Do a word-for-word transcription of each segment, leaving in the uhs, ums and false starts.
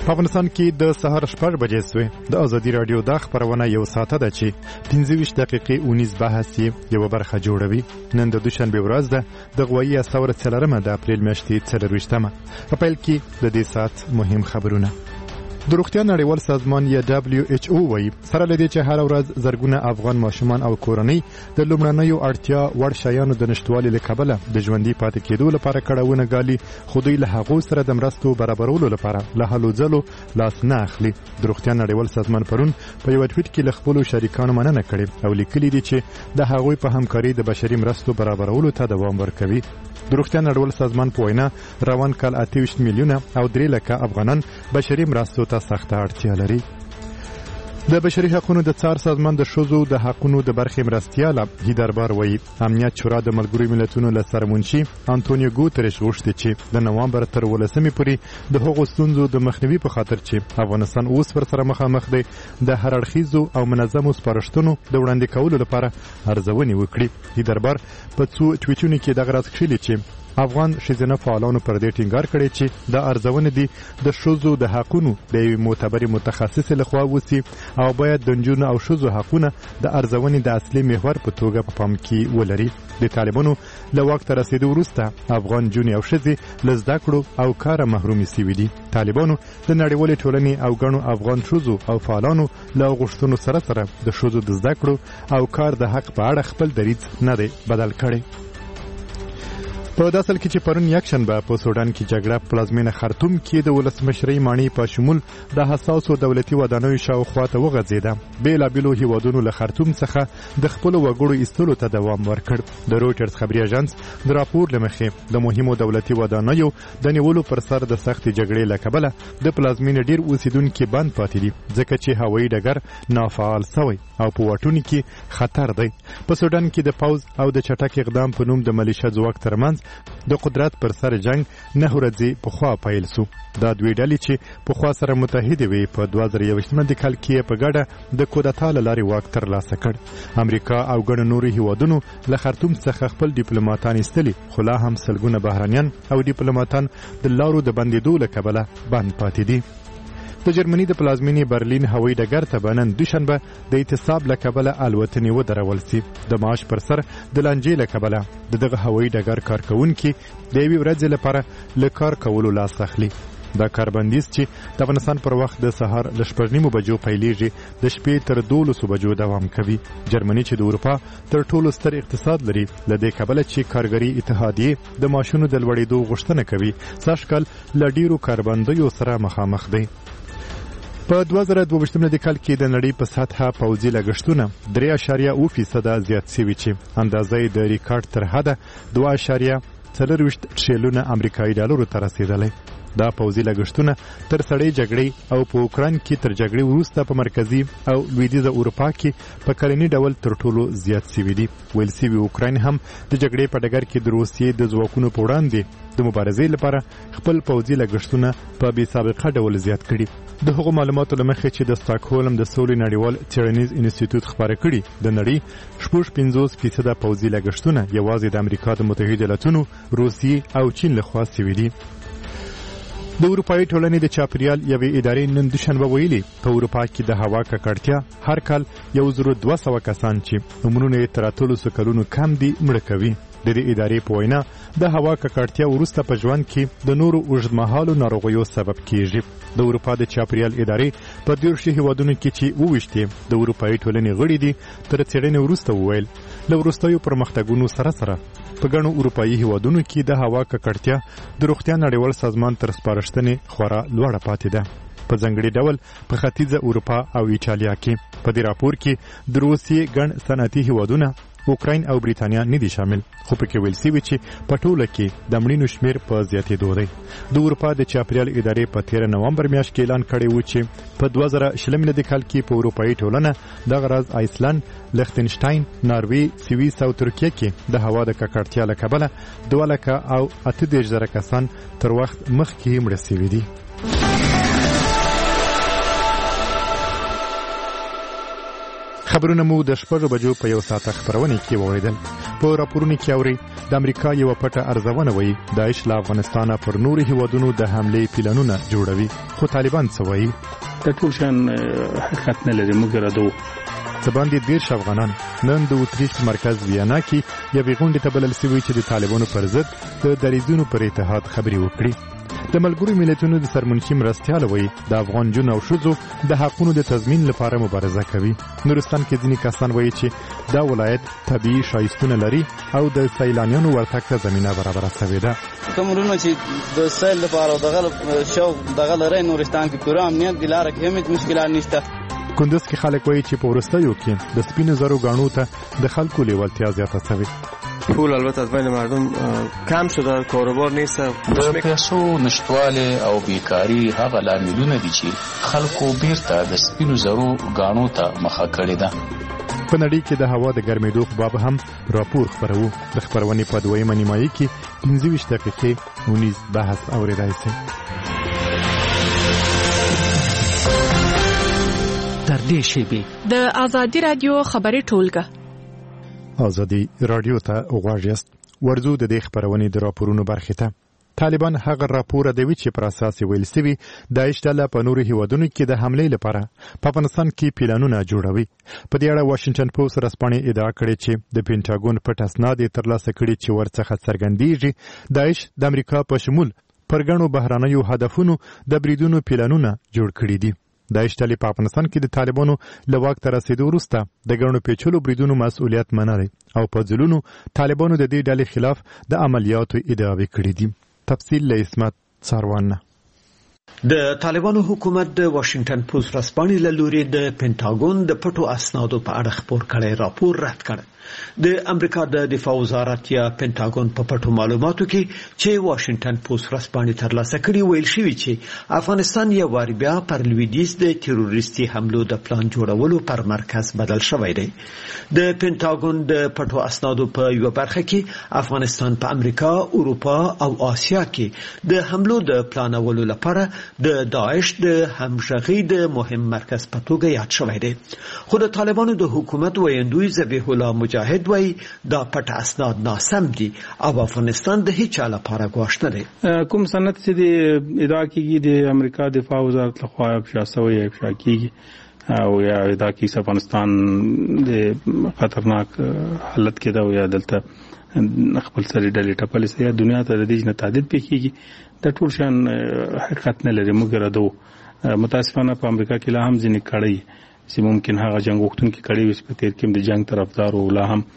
په افغانستان کې د سهار شپږ بجې سوې د ازادي راډیو د خبرونه یو ساعته ده چې پنځه ویشت دقیقې اونیز بحث یې یوه برخه جوړوي. نن د دوشنبې ورځ ده د غوایي استوره څلورمه د اپریل میاشتې څلرویشتمه. په پیل کې د دې ساعت مهم خبرونه. د روغتیا نړیوال سازمان یا دبلیو ایچ او وایي سره له دې چې هر ورځ زرګونه افغان ماشومان او کورنۍ د لومړنیو اړتیا وړ شیانو د نشټوالي له کبله د ژوندي پاتې کېدو لپاره کړاوونه ګالي، خو دوی له هغو سره د مرستو برابرولو لپاره له هلو ځلو لاس نه اخلي. د روغتیا نړیوال سازمان پرون په یو ټویټ کې له خپلو شریکانو مننه کړې او لیکلي دي چې د هغوی په همکاري د بشري مرستو برابرولو ته دوام ورکوي. د روغتیا نړیوال سازمان په وینا روان کال اته ویشت میلیونه او درې لکه افغانان بشري مرستو ته سخته اړتیا لري. د بشري حقوقو د څار سازمان د ښځو د حقوقو د برخې مرستیال هیدربار وایي امنیت شورا د ملګرو ملتونو له سرمنشي انټونیو ګوتریش غوښتي چې د نوامبر تر ولسمې پورې د هغو ستونزو د مخنیوي په خاطر چې افغانستان اوس ورسره مخامخ دی د هر اړخیزو او منظمو سپارښتنو د وړاندې کولو لپاره ارزونې وکړي. هیدربار په څو ټویټونو کې دغه راز کښلي چې افغان ښځینه فعالانو پر دې ټینګار کړی چې د ارزونې دي د ښځو د حقونو د یوې معتبرې متخصصې لخوا وسي او باید د نجونو او ښځو حقونه د ارزونې د اصلي محور په توګه په پام کې ولري. د طالبانو له واک ته رسېدو وروسته افغان نجونې او ښځې له زده کړو او کاره محرومې سوي دي. طالبانو د نړیوالې ټولنې او ګڼو افغان ښځو او فعالانو له غوښتنو سره سره د ښځو د زده کړو او کار د حق په اړه خپل دریځ نه دی بدل کړی. په داسل کې چې پرون یکشنبه په سودان کې جګړه پلازمینه خرطوم کې د ولسمشرۍ ماڼۍ په شمول د حساسو دولتي ودانیو شاوخوا ته وغځېده. بېلابېلو هیوادونو له خرطوم څخه د خپلو وګړو ایستلو ته دوام ورکړ. د رویټرز خبري اژانس د راپور له مخې د مهمو دولتي ودانیو د نیولو پر سر د سختې جګړې له کبله د پلازمینې ډېر اوسیدونکي بند پاتې دي ځکه چې هوایي ډګر نافعال سوی او په واټونو کې خطر دی. په سودان کې د پوځ او د چټک اقدام په نوم د ملیشه ځواک ترمنځ د قدرت پر سر جنگ نه ورځي پخوا پیل سو. دا دوی ډلې چې پخوا سره متحدې وي په دوه زره یوویشتمه د کال کې په ګډه د کودتا له لارې واک ترلاسه کړ. امریکا او ګڼو نورو هیوادونو له خرطوم څخه خپل ډیپلوماتان ایستلي، خو لا هم سلګونه بهرانیان او ډیپلوماتان د لارو د بندېدو له کبله بند پاتې دي. د جرمني د پلازمینې برلین هوایي ډګر ته به نن دوشنبه د اعتصاب له کبله الوتنې ودرول سي. د معاش پر سر د لانجې له کبله د دغه هوایي ډګر کارکوونکي د یوې ورځې لپاره له کار کولو لاس اخلي. دا کاربندیز چې د افغانستان پر وخت د سهار له شپږ نیمو بجو پیلیږي د شپې تر دولسو بجو دوام کوي. جرمني چې د اروپا تر ټولو ستر اقتصاد لري له دې کبله چې کارګري اتحادیې د معاشونو د لوړېدو غوښتنه کوي سږکال له ډېرو کاربندیو سره مخامخ دی. په دوه زره دوه ویشتم د کال کې د نړۍ په سطحه پوځي لګښتونه درې اعشاریه اوه فیصده زیات شوي چې اندازه یې د ریکارډ تر حده دوه اعشاریه څلرویشت تریلیونه امریکایي ډالرو ته رسېدلی. دا پوځي لګښتونه تر سړې جګړې او په اوکراین کې تر جګړې وروسته په مرکزي او لویدیځه اروپا کې په کلني ډول تر ټولو زیات شوي دي. ویل شوي اوکراین هم د جګړې په ډګر کې د روسیې د ځواکونو په وړاندې د مبارزې لپاره خپل پوځي لګښتونه په بې سابقه ډول زیات کړي. د هغو معلوماتو له مخې چې د سټاکهولم د سولې نړیوال څېړنیز انسټیټیوټ خپاره کړي د نړۍ شپږ پنځوس فیصده پوځي لګښتونه یوازې د امریکا د متحده ایالاتونو، روسیې او چین لخوا شوي دي. د اروپایي ټولنې د چاپیریال یوې ادارې نن دوشنبه ویلي په اروپا کې د هوا ککړتیا هر کال یو زر دوه سوه کسان چې عمرونه یې تر اتلسو کلونو کم دي مړه کوي. د دې ادارې په وینا د هوا ککړتیا وروسته په ژوند کې د نورو اوږدمهالو ناروغیو سبب کیږي. د اروپا د چاپیریال ادارې په دېرشو هیوادونو کې چې اوویشتې د اروپایي ټولنې غړي دي تر څېړنې وروسته وویل له وروستیو پرمختګونو سره سره په ګڼو اروپایي هیوادونو کې د هوا ککړتیا د روغتیا نړیوال سازمان تر سپارښتنې خورا لوړه پاتې ده. په ځانګړي ډول په ختیځه اروپا او ایټالیا کې. په دې راپور کې د روسیې ګڼ صنعتي هیوادونه اوکراین او بریتانیا نه دي شامل، خو پکې ویل شوي چې په ټوله کې د مړینو شمېر په زیاتېدو دی. د اروپا د چاپیریال ادارې په تېره نومبر میاشت کې اعلان کړی و چې په دوه زره شلم میلادي کال کې په اروپایي ټولنه دغه راز آیسلند، لختنشټاین، ناروې، سویس او ترکیه کې د هوا د ککړتیا له کبله دوه لکه او اته دېرش زره کسان تر وخت مخکې مړه شوي دي. خبرونه مو د شپږو بجو په یو ساعت خبرونه کې وویل. په راپورونو کې اوري د امریکا یو پټه ارزونه وایي داعش له افغانستانه پر نورو هیوادونو د حملې پلانونه جوړوي، خو طالبان څه وایي؟ د ټول شان حقیقت نه لري. موږ راډو د باندې دیرش افغانان نن د اتریش مرکز ویانا کې یوې غونډې ته بلل شوي چې د طالبانو پر ضد د دریځونو پر اتحاد خبرې وکړي. د ملګرو ملتونو د سرمنشي مرستیال وایي د افغان جنو او ښځو د حقونو د تضمین لپاره مبارزه کوي. نورستان کې ځینې کسان وایي چې دا ولایت طبیعي ښایستونه لري او د سیلانیانو ورتګ ته زمینه برابره شوې ده. کومرونه چې د سیل لپاره دغه شوق دغه لري نورستان کې پوره امنیت د لارې کې هیڅ مشکلات نشته. کندز کې خلک وایي چې په وروستیو کې د سپینو زرو غاڼو ته د خلکو لیوالتیا زیاته شوې. پول البته از بین مردم کم شده، کاروبار نیست. د پیسو نشټواله او بیکاری هغه لاملونه دي چې خلکو بیرته د سپینو زرو غاڼو ته مخه کړې ده. په نړۍ کې د هوا د ګرمېدو په باب هم راپور خپرو. د خبرونې په دویمه نیمایي کې پنځه ویشت دقیقې ونیز بحث اورېدای شي. تر دې شیبې د آزادي رادیو خبري ټولګه آزادي رادیو ته غواړئ ورزو د دې خبرونې د راپورونو برخه ته. طالبان هغه راپور د وی چې پر اساس ویل سوي داعش ډله په نورو هیوادونو کې د حملې لپاره په افغانستان کې پلانونه جوړوي. په دې اړه واشنگټن پوسټ رسپانې ادعا کړې چې د پینټاګون پټ اسناد ترلاسه کړي چې ورڅخه څرګندېږي داعش د امریکا په شمول پر ګڼو بهرانیو هدفونو د بریدونو پلانونه جوړ کړي دي. داعش ډلې په افغانستان کې د طالبانو له واک ته رسیدو وروسته د ګڼو پیچلو بریدونو مسؤلیت منلی او په ځلونو طالبانو د دې ډلې خلاف د عملیاتو ادعاوې کړې دي. تفصیل له اسمت څاروان. د طالبانو حکومت د واشنگټن پوسټ رسپانې له لوري د پینټاګون د پټو اسنادو په اړه خبر کړی راپور رد کړ. د امریکا د دفاع وزارت یا پینټاګون په پټو معلوماتو کې چې واشنگټن پوسټ رسپانې ترلاسه کړي ویل شوی چې افغانستان یو وار بیا پر لویدیځ د تروریستي حملو د پلان جوړولو پر مرکز بدل شوی دی. د پینټاګون د پټو اسنادو په یو برخه کې افغانستان په امریکا، اروپا او آسیا کې د حملو د پلانولو لپاره د داعش د همغږي د مهم مرکز په توګه یاد شوی دی. خو د طالبانو د حکومت ویندوی ذبیح الله مجاهد وایي دا پټ اسناد ناسم دي او افغانستان د هیڅ چا لپاره ګواښ نه دی. کوم سند چې د ادعا کیږي د امریکا دفاع وزارت لخوا افشا شوی افشا کیږي او یا ادعا کیږي افغانستان د خطرناک حالت کې دا او یا دلته خپل سره ډلې ټپلې سي دنیا ته د دې نه تعدید پکېږي د ټول شان حقیقت نه لري. موږ راډو متاسفانه په امریکا کې لا هم ځینې کړي چې ممکن هغه جنگ وختونکو کړي وي په تیر کې د جنگ طرفدار او لا هم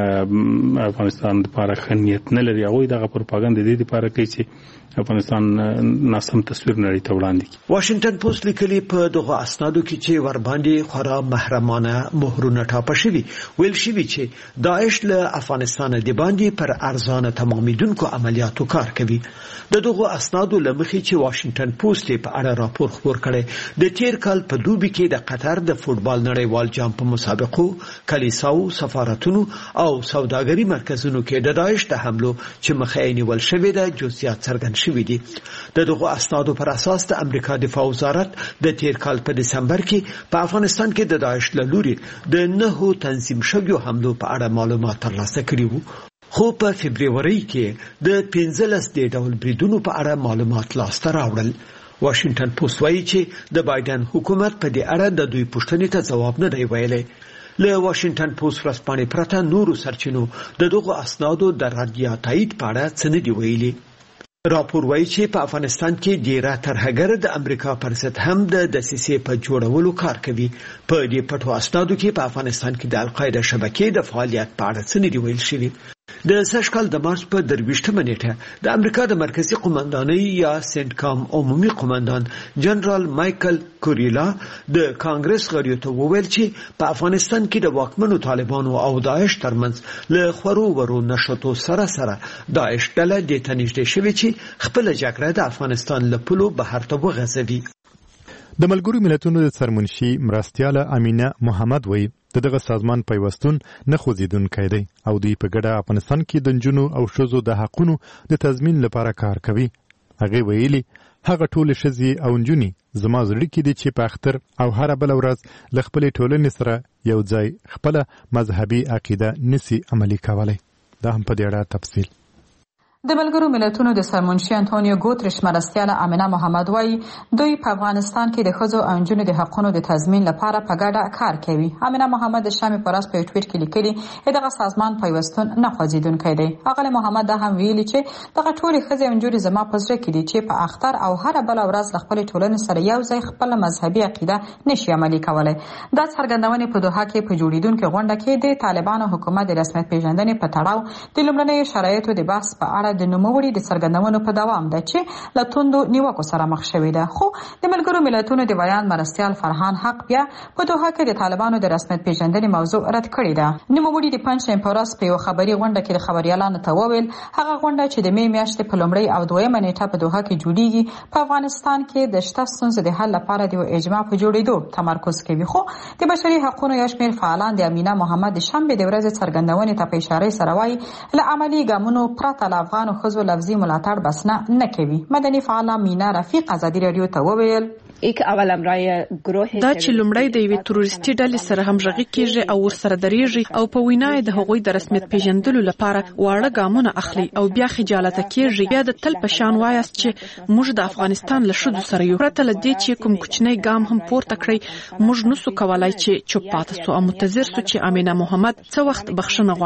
افغانستان لپاره خنیت نه لري. هغه دغه پروپاګاندا د دې لپاره کوي چې افغانستان ناسم تصویر نړۍ ته وړاندې کړي. واشنگټن پوسټ لیکلي په دغه اسنادو کې چې ور باندې خورا محرمانه مهرونه ټاپه شوي ویل شوي چې داعش له افغانستان د باندې پر ارزانه تمامیدونکو عملیاتو کار کوي. د دغه اسنادو لمخې چې واشنگټن پوسټ په اړه راپور خبر کړي د تیر کال په دوبي کې د قطر د فوتبال نړیوال جام په مسابقو، کلیساو، سفارتونو او سوداګري مرکزونو کې د داعش د حملو چې مخه نیول شوې ده جزئیات څرګند شوي دي. د دغه اسنادو پر اساس د امریکا دفاع وزارت د تیر کال په دسمبر کې په افغانستان کې د داعش له لوري د نهو تنظیم شویو حملو په اړه معلومات ترلاسه کړي وو. خو په فبرवरी کې د پنځلس د ډول بریدونو په اړه معلومات لاسته راوړل. واشنگټن پوسټ وایي چې د بایدن حکومت په دې اړه د دوی پوښتنې ته ځواب نه دی ویلی. له واشنگټن پوسټ رسپانې پرته نورو سرچینو د دغه اسنادو د رد یا تایید په اړه څه نه دی ویلي. راپور وایي چې په افغانستان کې ډیره ترهګر د امریکا پر ضد هم د دسیسې په جوړولو کار کوي. په دې پټو اسنادو کې په افغانستان کې د القاعده شبکې د فعالیت په اړه څه نه دی ویل شوي. د سږ کال د مارچ په درویشتمه نیټه د امریکا د مرکزی قومندانۍ یا سنټکام عمومي قومندان جنرال مایکل کوریلا د کانګرس غړیو ته وویل چې په افغانستان کې د واکمنو طالبانو او داعش ترمنځ له خورو ورو نشټو سره سره داعش ډله د تنشډې شوی چې خپل جګړه د افغانستان له پلو بهر ته وغځوي. د ملګرو ملتونو د سرمنشي مرستیاله امینه محمد وایي دغه سازمان پیوستون نه خوځیدونکی دی او دوی په ګډه افغانستان کې د نجونو او ښځو د حقونو د تضمین لپاره کار کوي. هغه ویلي هغه ټول ښځې او نجونې زما زړه کې دي چې په اختر او هر بل ورځ له خپل ټولنې سره یو ځای خپل مذهبي عقیده نسی عملي کولای. دا هم په دې اړه تفصیل. د ملګرو ملتونو د سرمنشي انټونیو ګوتریش مرستیاله امینه محمد وایي دوی په افغانستان کې د ښځو او نجونو د حقونو د تضمین لپاره په ګډه کار کوي. امینه محمد د شامې په ورځ په ټویټ کې لیکلي دغه سازمان پیوستون نه خوځېدونکی دی. هغه محمد دا هم ویلي چې دغه ټولې ښځې او نجونې زما په زړه کې دي چې په اختر او هر بل ورځ له خپل ټولنې سره یو ځای خپل مذهبي عقیده نشي عملي کولای. دا څرګندونې په دوحه کې په جوړیدونکو غونډه کې د طالبانو حکومت د رسمیت پیژندنې په تړاو د لومړنیو شرایطو د بحث په اړه د نوموړي د څرګندونو په دوام ده چې له توندو نیوکو سره مخ شوې ده. خو د ملګرو ملتونو د بیان مرستیال فرهان حق بیا په دوحه کې د طالبانو د رسمیت پیژندنې موضوع رد کړې ده. نوموړي د پنځشنبې په ورځ په یو خبري غونډه کې د خبريالانو ته وویل هغه غونډه چې د می میاشتې په لومړۍ او دویمه نیټه په دوحه کې جوړیږي په افغانستان کې د شته ستونزو د حل لپاره د اجماع په جوړېدو تمرکز کوي. خو د بشري حقوقو یو شمېر فعالان د امینه محمد د شنبې د ورځې څرګندونې ته په اشاره سره وایي له عملي ګامونو پرته له افغان ښځو لفظي ملاتړ بس نه نه کوي. مدني فعال مینا رفیق ازادي رادیو ته وویل یک اول امرای گروه دا چې لومړی د یوې تروریستي ډلې سره همغږي کیږي او ورسره درېږي او په وینای د هغوی د رسمیت پیژندلو لپاره واړه ګامونه اخلي او بیا خجالت کیږي. بیا د تل په شان وایاست چې موږ د افغانستان له شذو سره یو پرته لدې چې کوم کوچنی ګام هم پورته کړی موږ نسو کولای چې چوپ پاتې سو او منتظر سو چې امینه محمد څه وخت بخښنه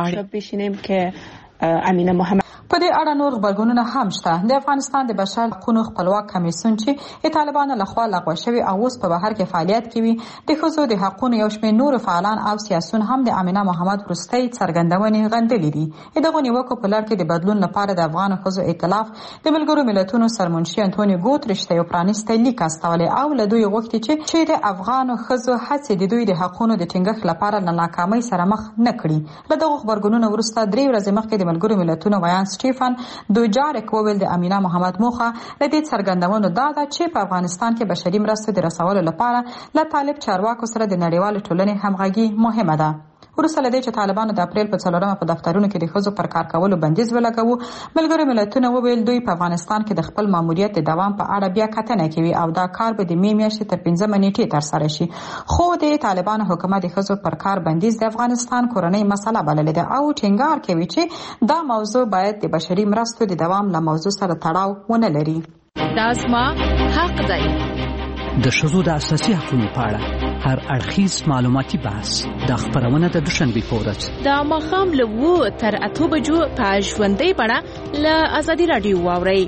غواړي. امینه محمد په دې اړه نور خبرګونونه هم شته. د افغانستان د بشر حقوقو خپلواک کمیسیون چې د طالبانو لخوا لغوه شوی او اوس په بهر کې فعالیت کوي د ښځو د حقوقو یو شمېر نور فعالان او سیاسيون هم د امینه محمد وروستۍ څرګندونې غندلې دي. دغه نیوکو په لړ کې د بدلون لپاره د افغان ښځو ائتلاف د ملګرو ملتونو سرمنشي انټونیو ګوتریش ته یو پرانیستی لیک استولی او له دوی غوښتي چې چې د افغان ښځو هڅې د دوی د حقوقو د ټینګښت لپاره له ناکامۍ سره مخ نه کړي. له دغه خبرګونونو وروسته درې ورځې مخکې د ملګرو ملتونو ویان سټیفن دوجارک وویل د امینه محمد موخه د دې څرګندونو دا ده چې په افغانستان کې بشري مرستو د رسولو لپاره له طالب چارواکو سره د نړیوال ټولنې همغږي مهمه ده. وروسته له دې چې طالبانو د اپریل په څلورمه په دفترونو کې د ښځو پر کار کولو بندیز ولګاوه ملګرو ملتونو وویل دوی په افغانستان کې د خپل ماموریت د دوام په اړه بیا کتنه کوي او دا کار به د می میاشتې تر پنځمه نیټې ترسره شي. خو د طالبانو حکومت د ښځو پر کار بندیز د افغانستان کورنۍ مسله بللې ده او ټینګار کوي چې دا موضوع باید د بشري مرستو د دوام له موضوع سره تړاو ونه لري. دا زما حق دی. د ښځو د اساسي حقوقو په اړه هر اړخیز معلوماتي بحث د خبرونه د دوشنبې په ورځ د ماښام له اوو تر اتو بجو په ژوندۍ بڼه له ازادي راډیو واورئ.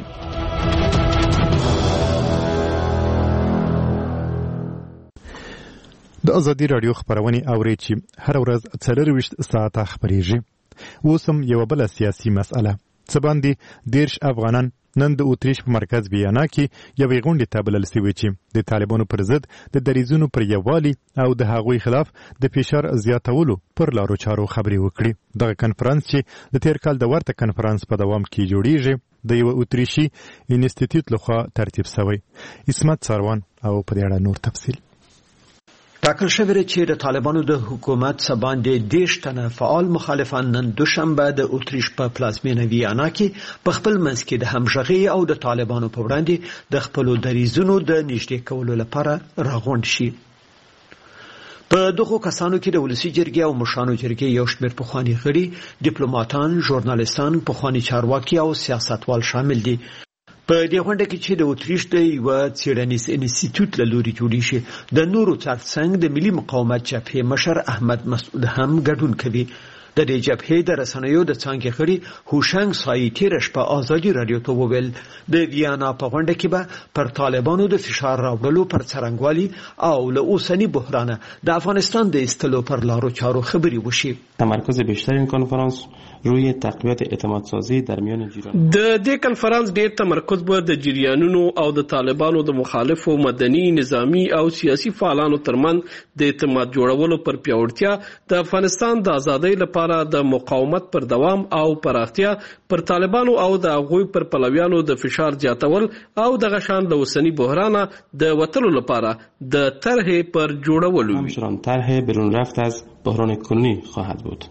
د ازادي راډیو خبرونه اورئ چې هر ورځ څلرویشت ساعته خبرېږي. اوس هم یوه بله سیاسي مسأله څه باندې دېرش افغانان نن د اتریش په مرکز ویانا کې یوې غونډې ته بلل سوي چې د طالبانو پر ضد د دریځونو پر یووالي او د هغوی خلاف د فشار زیاتولو پر لارو چارو خبرې وکړي. دغه کنفرانس چې د تیر کال د ورته کنفرانس په دوام کې جوړیږي د یو اتریشي انسټیټیوټ لخوا ترتیب شوی. اسمت سروان او په دې اړه نور تفصیل. ټاکل شوی چې د طالبانو د حکومت سباندې دیش تنه فعال مخالفان نن دوشنبه د اتریش په پلازمینه ویانا کې په خپل منځ کې د همغږي او د طالبانو په وړاندې د خپل دریځونو د نږدې کولو لپاره راغونډ شي. په دغه کسانو کې د ولسی جرګې او مشانو جرګې یو شمېر پخوانی غړي، ډیپلوماټان، ژورنالیستان، پخوانی چارواکي او سیاستوال شامل دي. په دې غونډه کې چې د اتریش د یو څېړنیز انسټیټیوټ له لوري جوړی شي د نورو ترڅنګ د ملي مقاومت جبهې مشر احمد مسعود هم ګډون کوي. د دې جبهې د رسنیو د څانګې غړي هوشنګ سای تیر شپه ازادي رادیو ته وویل د ویانا په غونډه کې به پر طالبانو د فشار راوړلو پر څرنګوالي او له اوسنی بحران د افغانستان د استلو پر لارو چارو خبري وشي. تمرکز بیشتر این کنفرانس روی تقویت اعتماد سازی در میان جریان د دې کنفرانس ډیر تمرکز به د جریانونو او د طالبانو د مخالفو مدني، نظامی او سیاسي فعالانو ترمنځ د اعتماد جوړولو پر پیاوړتیا، د افغانستان د ازادۍ لپاره د مقاومت پر دوام او پراختیا، پر طالبانو او د هغوی پر پلویانو د فشار زیاتول او د غشان له اوسنی بحران د وتلو لپاره د طرح پر جوړولو. همچنان طرح برون رفت از بحران کنونی خواهد بود.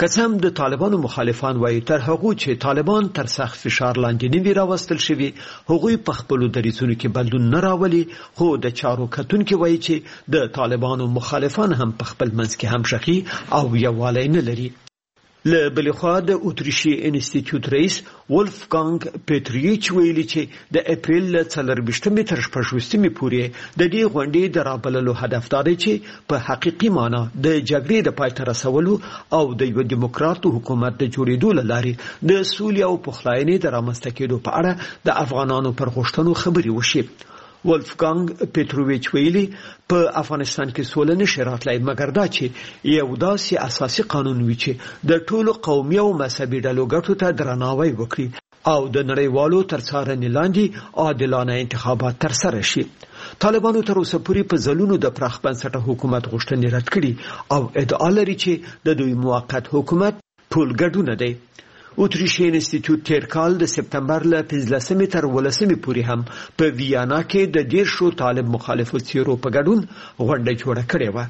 قسم د طالبانو مخالفان وایي تر هغه چې طالبان تر سخت فشار لاندې نه وي راوستل شوي هغوی په خپل دریځونو کې بدلون نه راولي خو د چارو کتونکو وایي چې د طالبانو مخالفان هم په خپل منځ کې همشخي او یووالی نه لري. له بلې خوا د اتریشي انسټیټیوټ رئیس ولفګانګ پیټریچ ویلي چې د اپریل له څلرویشتمې تر شپږویشتمې پورې د دې غونډې د رابللو هدف دا دی چې په حقیقي معنی د جګړې د پای ته رسولو او د یو دیموکراتو حکومت د جوړېدو لارې د سولې او پخلاینې د رامنځته کېدو په اړه د افغانانو پر غوښتنو خبرې وشي. ولفګانګ پیټروویچ ویلي په افغانستان کې سوله نشي راتلای مګر دا چې یو داسې اساسي قانون وي چې د ټولو قومي او مذهبي ډلو ګټو ته درناوی وکړي او د نړیوالو تر څارنې لاندې عادلانه انتخابات ترسره شي. طالبانو تر اوسه پورې په ځلونو د پراخ بنسټه حکومت غوښتنې رد کړي او ادعا لري چې د دوی موقت حکومت ټول ګډون دی. اتریشي انسټیټیوټ تیر کال د سپتمبر له پنځلسمې تر ولسمې پورې هم په ویانا کې د دیرشو طالب مخالفو څیرو په ګډون غونډه جوړه کړې وه.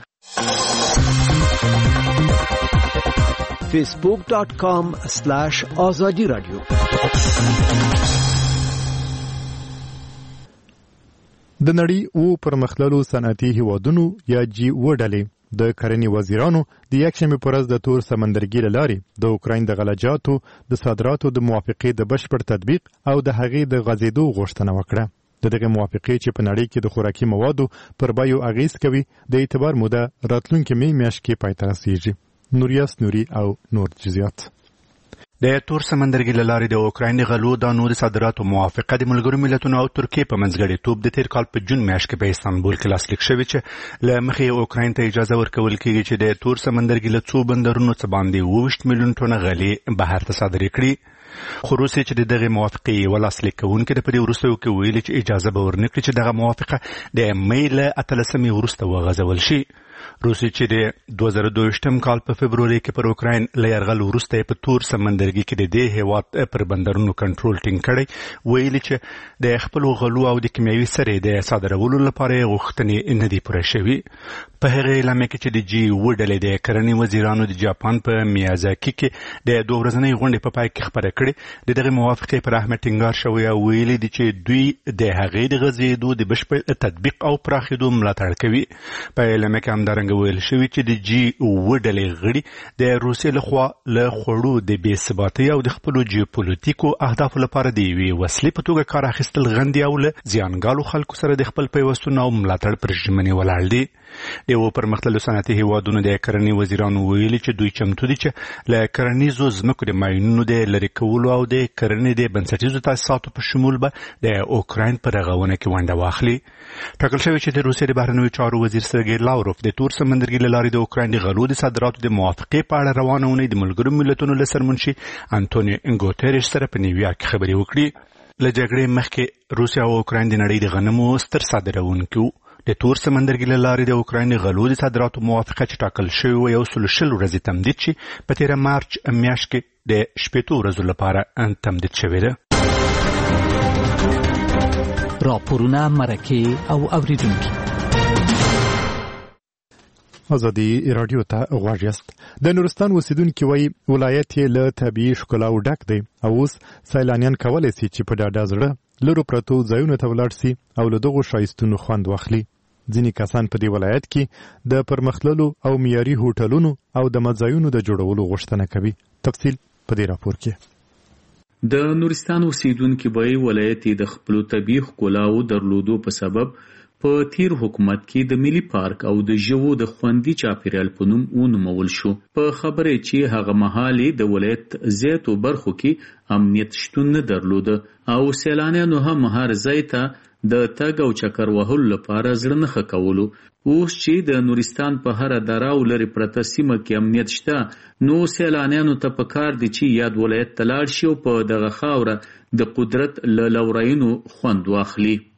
فیسبوک ډاټ کام سلاش آزادي رادیو. د نړۍ او پرمختللو صنعتي هیوادونو یا جی او ډلې د کرنې وزیرانو د یکشنبې په ورځ د تور سمندرګي له لارې د اوکراین د غلجاتو د صادراتو د موافقې د بشپړ تطبیق او د هغې د غځېدو غوښتنه وکړه. د دغه موافقې چې په نړۍ کې د خوراکي موادو پر بیو اغیز کوي د اعتبار موده راتلونکي می میاشت کې پای ته رسیږي. نوریاس نوري او نور جزئیات. د تور سمندرګي له لارې د اوکراین د غلو دانو د صادراتو موافقه د ملګرو ملتونو او ترکیې په منځګړیتوب د تیر کال په جون میاشت کې په استانبول کې لاسلیک شوې چې له مخې اوکراین ته اجازه ورکول کېږي چې د تور سمندرګي له څو بندرونو څخه باندې اووه ویشت میلیون ټنه غلې بهر ته صادرې کړي. خو روسیې چې دغه موافقې ولاسلیک کوونکې د په دې وروستیو کې ویلي چې اجازه به ورنکړي چې دغه موافقه د می له اتلسمې وروسته وغځول شي. روسیې چې د دوه زره دوهویشتم کال په فبروري کې پر اوکراین له یرغل وروسته په تور سمندرګي کې د دې هیواد پر بندرونو کنټرول ټینګ کړی ویلي چې د خپل غلو او د کیمیاوي سرې د صادرولو لپاره غوښتنې نه دي پوره شوي. په هغه اعلامیه کې چې د جی او ډلې د کرنې وزیرانو د جاپان په میازاکي کې د دوه ورځنۍ غونډې په پای کې خبره کړې د دغه موافقې پر اهمیت ټینګار شوی او ویلي دي چې دوی د هغې د غځېدو د بشپړ تطبیق او پراخېدو ملاتړ کوي. په اعلامیه کې همدارنګه ویل شوي چې د جی او ډلې غړي د روسیې لخوا له خوړو د بې ثباتۍ او د خپلو جیوپولیټیکو اهدافو لپاره د یوې وسلې په توګه کار اخیستل غندي او له زیانګالو خلکو سره د خپل پیوستون او ملاتړ پر ژمنې ولاړ دي. د یو پرمختللو صنعتي هیوادونو د کرنې وزیرانو ویلي چې دوی چمتو دي چې له کرنیزو ځمکو د ماینونو د لرې کولو او د کرنې د بنسټیزو تاسیساتو په شمول به د اوکراین په رغونه کې ونډه واخلي. ټاکل شوی چې د روسیې د بهرنیو چارو وزیر سرګی لاوروف د تور سمندرګي له لارې د اوکراین د غلو د صادراتو د موافقې په اړه روانه اونۍ د ملګرو ملتونو له سرمنشي انټونیو ګوتریش سره په نیویارک کې خبرې وکړي. له جګړې مخکې روسیا او اوکراین د نړۍ د غنمو ستر صادروونکي وو. د تور سمندرګي له لارې د اوکراین غلو د صادراتو موافقه چې ټاکل شوې وه یو سل شل ورځې تمدید شي په تېره مارچ میاشت کې د شپېتو ورځو لپاره تمدید شوې ده. راپورونه، مرکې او اوریدونکي ازادي رادیو ته غواړ یاست. د نورستان اوسیدونکي وایي ولایت یې له طبیعي ښکلاو ډک دی او اوس سیلانیان کولی سي چې په ډاډه زړه لرو پرتو ځایونو ته ولاړ سي او له دغو ښایستونو خوند واخلي. ځینې کسان په دې ولایت کې د پرمختللو او معیاري هوټلونو او د مځایونو د جوړولو غوښتنه کوي. تفصیل په دې راپور کې. د نورستان اوسیدونکي وایي ولایت د خپلو طبیعي ښکلاو درلودو په سبب په تیر حکومت کې د ملي پارک او د ژوو د خوندي چاپیریال په نوم ونومول شو. په خبره چې هغه مهال د ولایت زیاتو برخو کې امنیت شتون نه درلوده او سیلانیانو هم هر ځای ته د تګ او چکر وهلو لپاره زړه نه ښه کولو. اوس چې د نورستان په هره دره او لرې پرته سیمه کې امنیت شته نو سیلانیانو ته پکار دي چې یاد ولایت ته لاړ شي او په دغه خاوره د قدرت له لورینو خوند واخلي.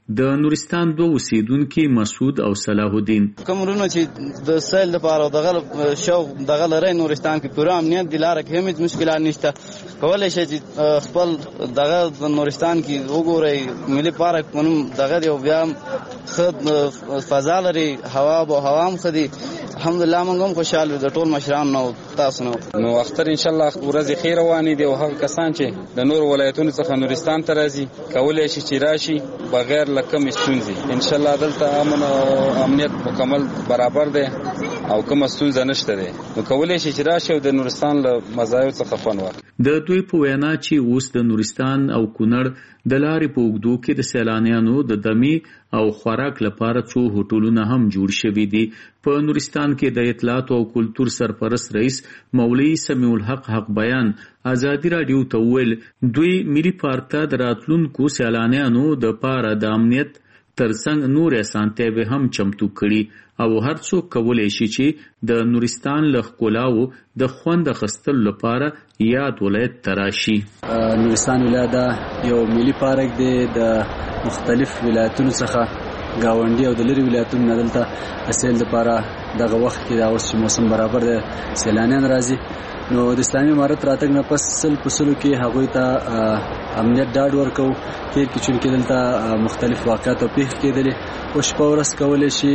د نورستان دوه اوسیدونکو مسعود او صلاح الدین کومرونه چې د سیل لپاره دغه شوق دغه لري نورستان کې پوره امنیت د لارې کې هیڅ مشکلات نشته کولای شي چې خپل دغه نورستان کې وګورئ ملي پارک پنوم دغه دی او بیا خد فضا لري هوا او هوا هم خدي الحمدلله موږ هم خوشاله د ټول مشران نو تاسو نو نو اختر ان شاء الله ورځ خیر رواني دی او هغه کسان چې د نور ولایتونو څخه نورستان ته راځي کولای شي چې راشي بغیر لکم ستونزې ان شاء الله دلته امن او امنیت مکمل برابر دی او کوم ستونزه نشته دی نو کولای شي چې راشي او د نورستان له مزایو څخه فن واخلي د دوی په وینا چې اوس د نورستان او کونړ د لارې په اوږدو کې د سیلانیانو د دمي او خوراک لپاره څو هوټلونه هم جوړ شوي دي په نورستان کې د اطلاعات او کلتور سرپرست رئیس مولوی سمیع الحق حق بیان ازادي رادیو ته ویل دوی ملي پارک ته د راتلونکو سیلانیانو د پاره د امنیت ترڅنګ نور اسانتیاوې هم چمتو کړي او هر څوک کولی شي چې د نورستان له ښکلاو د خوند اخیستلو لپاره یاد ولایت ته راشي. نورستان ولایت یو ملي پارک دی د مختلف ولایتونو څخه گاونډي او د لري ولایتونو نه دلته د سیل لپاره دغه وخت کې دا اوس چې موسم برابر دی سیلانیان راځي نو د اسلامي امارت راتګ نه پس سل پسلو کې هغوی ته امنیت ډاډ ورکو تیر کې چون کې دلته مختلف واقعات او پیښې کېدلې او شپه ورځ کولی شي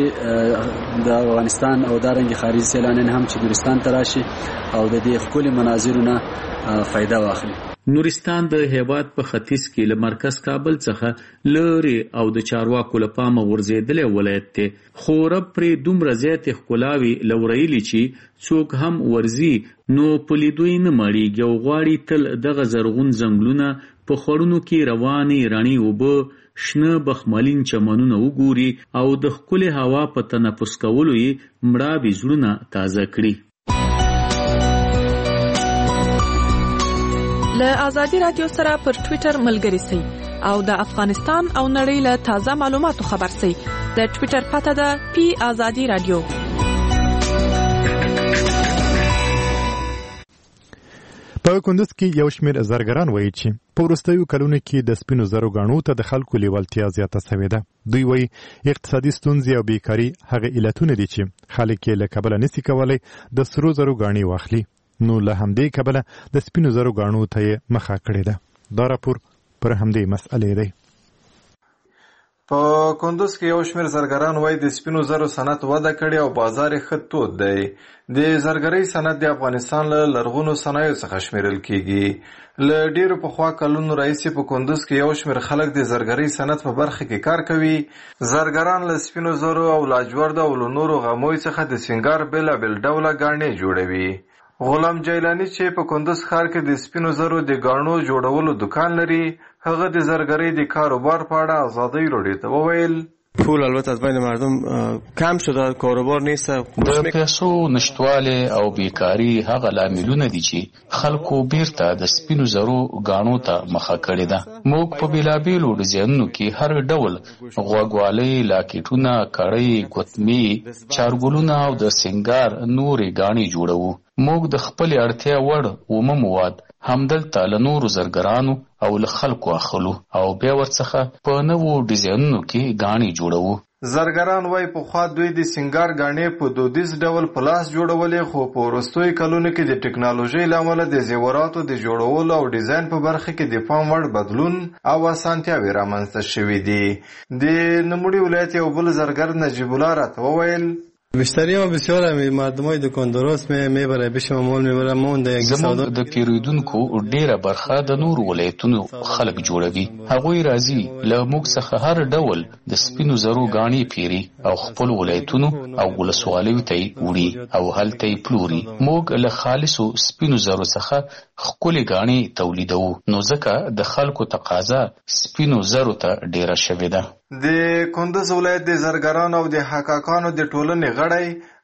د افغانستان او دارنګ خارجي سیلانیان هم چې نورستان ته راشي او د دې ښکلي مناظرو نه فایده واخلي. نورستان د هیواد په ختیځ کې له مرکز کابل څخه لري او د چارواکو له پامه غورځېدلی ولایت دی خو رب پرې دومره زیاتې ښکلاوې لورایلي چې څوک هم ورځي نو په لیدو یې نه مړېږي او غواړي تل دغه زرغون ځنګلونه په خړونو کې روانې رڼې اوبه شنه بخملین چمنونه وګوري او د ښکلې هوا په تنفس کولو یې مړاوي زړونه تازه کړي. له ازادي رادیو سره پر ټوئیټر ملګری سئ او د افغانستان او نړۍ له تازه معلوماتو خبر سئ. د ټوئیټر پته ده پی ازادي رادیو. په کندوز کې یو شمېر زرګران وایي چې په وروستیو کلونو کې د سپینو زرو ګاڼو ته د خلکو لیوالتیا زیاته سوې ده. دوی وایي اقتصادي ستونزې او بیکاري هغه علتونه دي چې خلک یې له کبله نسي کولی د سرو زرو ګاڼې واخلي نو له همدې کبله د سپینو زرو ګاڼو ته یې مخه کړې ده. دا راپور پر همدې مسئلې دی. په کندوز کې یو شمېر زرګران وایي د سپینو زرو صنعت وده کړې او بازار یې ښه تود دی. د زرګرۍ صنعت د افغانستان له لرغونو صنایعو څخه شمیرل کېږي. له ډېرو پخوا کلونو راهیسې په کندوز کې یو شمېر خلک د زرګرۍ صنعت په برخه کې کار کوي. زرګران له سپینو زرو او لاجوردو او له نورو غمیو څخه د سینګار بېلابېل ډوله ګاڼې جوړوي. غلام جیلانی چې په کندوز ښار کې د سپینو زرو د ګاڼو جوړولو دکان لري هغه د زرګرۍ د کاروبار په اړه ازادي رادیو ته وویل پول البته از بین مردم کم شده کاروبار نیست. د پیسو نشټواله او بیکاری هغه لاملونه دي چې خلکو بیرته د سپینو زرو غاڼو ته مخه کړې ده. موږ په بیلابیلو ډیزاینونو کې هر ډول غوغوالي لاکټونه کړۍ ګوتمي چارګلونه او د سنگار نورې غاڼې جوړو. موږ د خپل اړتیا وړ اومه مواد همدلته له نورو زرګرانو او له خلکو اخلو او بیا ورڅخه په نوو ډیزاینونو کې غاڼې جوړو. زرګران وایي پخوا دوی د سینګار غاڼې په دودیز ډول په لاس جوړولې خو په وروستیو کلونو کې د ټکنالوژۍ له امله د زیوراتو د جوړولو او ډیزاین په برخه کې د پام وړ بدلون او اسانتیاوې رامنځته شوي دي. د نوموړي ولایت یو بل زرګر نجیب الله راته وویل بیشتری ما بسیار هم مردمای دکانداراست میبره پیش ما مال میبره ما اون د زموږ د پیرودونکو ډیره برخه د نور ولایتونو خلک جوړوي. هغوی راځي له موږ څخه هر ډول د سپینو زرو غاڼې پیري او خپل ولایتونو او ولسوالیو ته وړي او هلته یې پلوري. موږ له خالصو سپینو زرو څخه ښکلې غاڼې تولیدوو نو ځکه د خلکو تقاضا سپینو زرو ته ډیره شوې ده. د کندوز ولایت د زرګرانو او د حقاقانو د ټولنې غړی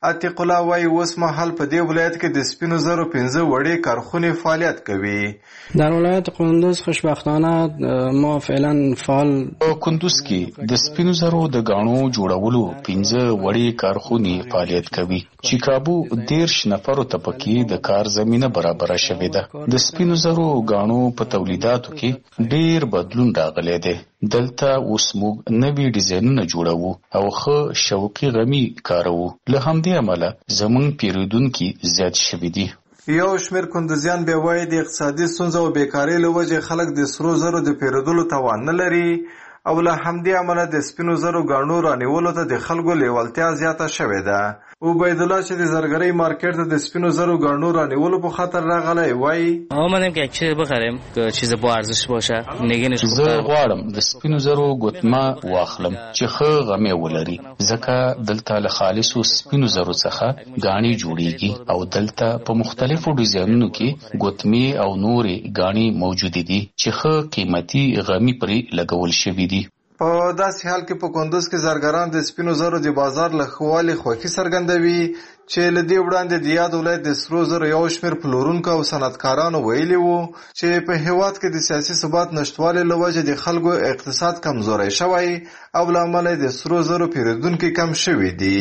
عتیق الله وايي اوس مهال په دې ولایت کې د سپینو زرو پنځه وړې کارخونې فعالیت کوي. در ولایت کندوز خوشبختانه ما فعلا فعال په کندوز کې د سپینو زرو د غاڼو جوړولو پنځه وړې کارخونې فعالیت کوي چې کابو دیرش نفرو ته پکې د کار زمينه برابر شوې ده. د سپینو زرو غاڼو په تولیداتو کې ډېر بدلون راغلی دی. دلته اوس موږ نوي ډیزاینونه جوړوو او ښه شوقي غمي کاروو. له همدې امله زموږ پیرودونکي زیات شوي دي. یو شمېر کندوزیان بیا وایي د اقتصادي ستونزو او بیکارۍ له وجې خلک د سرو زرو د پیرودلو توان نه لري او له همدې امله د سپینو زرو غاڼو رانیولو ته د خلکو لیوالتیا زیاته شوې ده. عبید الله چې د زرګرۍ مارکیټ ته د سپینو زرو غاڼو رانیولو په خاطر راغلی وایي آمدم که یک چیز بخریم که چیز با ارزش باشه. نگینش زه غواړم د سپینو زرو ګوتمه واخلم چې ښه غمې ولري ځکه دلته له خالصو سپینو زرو څخه غاڼې جوړیږي او دلته په مختلفو ډیزاینونو کې ګوتمې او نورې غاڼې موجودې دي چې ښه قیمتي غمي پرې لګول شوي دي. په داسې حال کې په کندوز کې زرګران د سپینو زرو د بازار له ښه والي خوښي څرګندوي چې له دې وړاندې د یاد ولایت د سرو زرو یو شمېر پلورونکو او صنعتکارانو ویلي وو چې په هېواد کې د سیاسي ثبات نشتوالي له وجې د خلکو اقتصاد کمزوری شوی او له امله د سرو زرو پیرودونکي کم شوي دي.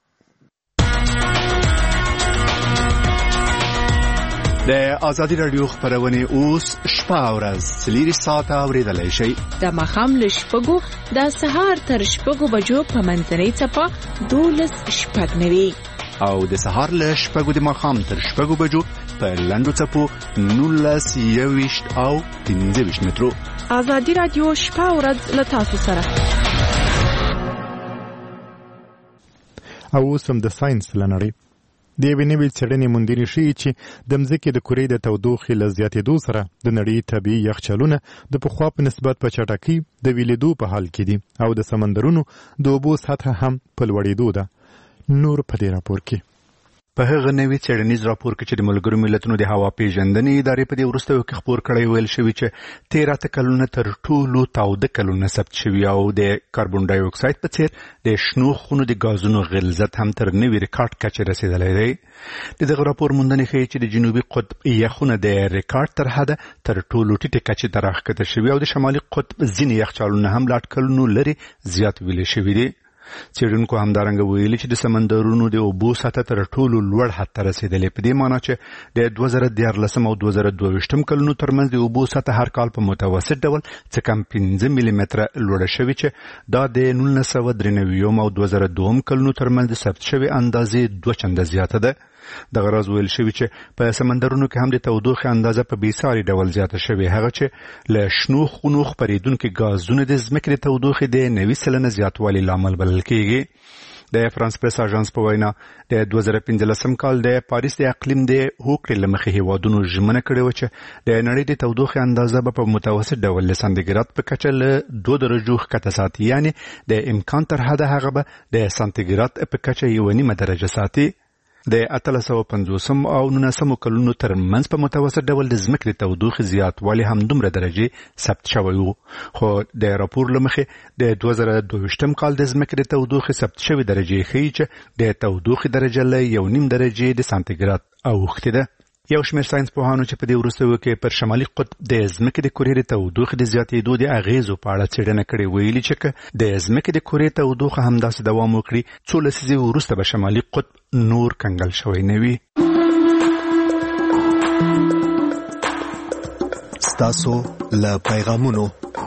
د ازادي رادیو خبرونه اوس شپه او ورځ څلور ساعته اوریدلای شئ. د ماښام له شپږو د سهار تر شپږو بجو په منځنۍ څپه دولس شپږ نوي او د سهار له شپږو د ماښام تر شپږو بجو په لنډو څپو نولس یوویشت او پنځه ویشت مترو. ازادي رادیو شپه او ورځ له تاسو سره. او اوس هم د ساينس لنړۍ د یوې نوې څېړنې موندنې ښیي چې د مځکې د کرې د تودوخې له زیاتېدو سره د نړۍ طبیعي یخچالونه د پخوا په نسبت په چټکۍ د ویلېدو په حال کې دي او د سمندرونو د اوبو سطحه هم په لوړېدو ده. نور په دې راپور کې په هغه نوي څېړنیز راپور کې چې د ملګرو ملتونو د هوا پیژندنې ادارې په دې وروستیو کې خپور کړی ویل شوي چې تېر اته کلونه تر ټولو تاوده کلونه ثبت شوي او د کاربن ډای اکساید په څېر د شنو خونو د ګازونو غلظت هم تر نوي ریکارډ کچې رسېدلی دی. د دغه راپور موندنې ښیي چې د جنوبي قطب یخونه د ریکارډ تر حده تر ټولو ټیټې کچې ته راښکته شوي او د شمالي قطب ځینې یخچالونه هم له اټکلونو لرې زیات ویلې شوي دي. څېړونکو همدارنګه ویلي چې د سمندرونو د اوبو سطحه تر ټولو لوړ حد ته رسېدلې په دې معنی چې د دوه زره دیارلسم او دوه زره دوه ویشتم کلونو ترمنځ د اوبو سطحه هر کال په متوسط ډول څه کم پنځه ملي متره لوړه شوې چې دا د نولس سوه درې نوي او دوه زره دوه کلونو ترمنځ د ثبت شوې اندازې دوه چنده زیاته ده. دغه راز ویل شوي چې په سمندرونو کې هم د تودوخې اندازه په بېساري ډول زیاته شوې هغه چې له شنو خونو خپرېدونکي ګازونو د ځمکې د تودوخې د نوي سلنه زیاتوالي لامل بلل کېږي. د فرانس پریس اژانس په وینا د دوه زره پنځلسم کال د پاریس د اقلیم د هوکړې له مخې هېوادونو ژمنه کړې وه چې د نړۍ د تودوخې اندازه به په متوسط ډول له سانتیګراد په کچه له دوه درجو ښکته ساتي، یعنې د امکان تر حده هغه به د سانتیګراد په کچه یوه نیمه درجه ساتي. د اتلس سوه پنځوسم او نولسمو کلونو ترمنځ په متوسط ډول د ځمکې د تودوخې زیاتوالی هم دومره درجې ثبت شوی و، خو د راپور له مخې د دوه زره دوه ویشتم کال د ځمکې د تودوخې ثبت شوې درجې ښیي چې د تودوخې درجه له یو نیم درجې د سانتیګراد اوښتې ده. یو شمېر ساينس پوهانو چې په دې وروستیو کې پر شمالي قطب د ځمکې د کرې د تودوخې د زیاتېدو د اغېزو په اړه څېړنه کړې ویلي چې که د ځمکې د کرې تودوخه همداسې دوام وکړي څو لسیزې وروسته به شمالي قطب نور کنګل شوی نه وي. ستاسو له پیغامونو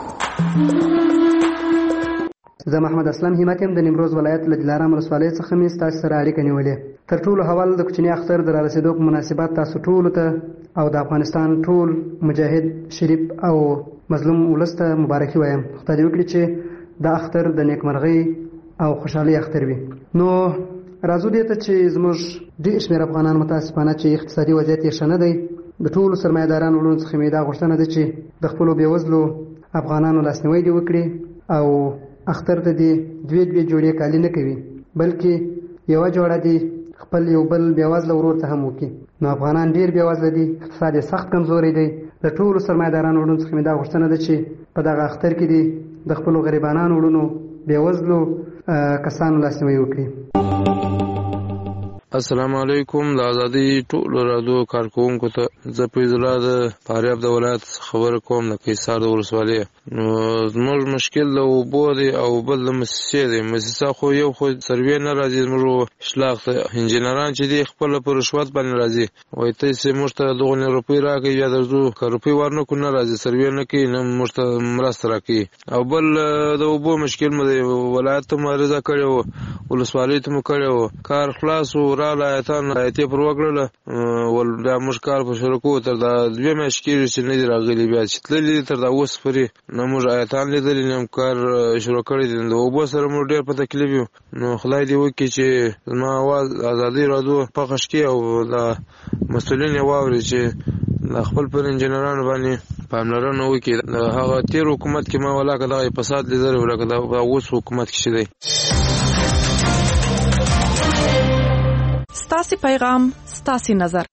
زه محمد اسلام همت یم د نیمروز ولایت له دلارام ولسوالۍ څخه مې ستاسو سره اړیکه نیولې. تر ټولو اول د کوچني اختر د رارسېدو په مناسبت تاسو ټولو ته او د افغانستان ټول مجاهد شریف او مظلوم ولس ته مبارکي وایم. خدای دې وکړي چې د اختر د نیکمرغۍ او خوشحالۍ اختر وي. نو راځو دې ته چې زموږ ډېر شمېر افغانان متاسفانه چې اقتصادي وضعیت یې ښه نه دی، د ټولو سرمایه‌دارانو ورونو څخه مې دا غوښتنه ده چې د خپلو بېوزلو افغانانو لاسنیوی دې وکړي او اختر ته دې دوې دوې جوړې کالي نه کوي بلکې یوه جوړه دې خپل یو بل بېوزله ورور ته هم وکړي. نو افغانان ډېر بېوزله دي، اقتصاد یې سخت کمزوری دی. د ټولو سرمایه‌دارانو ورونو څخه مې دا غوښتنه ده چې په دغه اختر کې دې د خپلو غریبانانو ورونو بېوزلو کسانو لاسنیوی وکړي. السلام علیکم. د ازادي ټولو رادیو کارکونکو ته زه فیض الله د فاریاب د ولایت خبر کوم د قیصار د ولسوالۍ. نو زموږ مشکل د اوبو دی او بل د مسیسې دی. مسیسه خو یو خو سروې نه راځي، زموږ شلاخ ته انجینران چې دی خپل په رشوت باندې راځي، وایي ته چې موږ ته دغه روپۍ راکړي یا درځو که روپۍ ورنکړو نه راځي، سروې نه کوي نه موږ ته مرسته راکوي. او بل د اوبو مشکل مو دی، ولایت ته مو عریضه کړې وه، ولسوالۍ ته مو کړې وه، کار خلاص و راغله ایتان ایتې پر وکړله، ول بیا موږ کار په شروع کوو تر دا دوې میاشتې کېږي چې نه دي راغلي، بیا چې تللي تر دا اوس پورې نه موږ ایتان لیدلي نه کار شروع کړی دی. د اوبو سره موږ ډېر په تکلیف یو. نو خدای دې وکړي چې زما اواز ازادي راډیو پخش کړي او دا مسؤلین یې واوري چې د خپل پر انجینرانو باندې پاملرنه وکړي. د هغه تېر حکومت کې ما ولاکه دغه فساد لیدلی و لکه د اوس حکومت کې چې دی. ستاسې پیغام ستاسې نظر.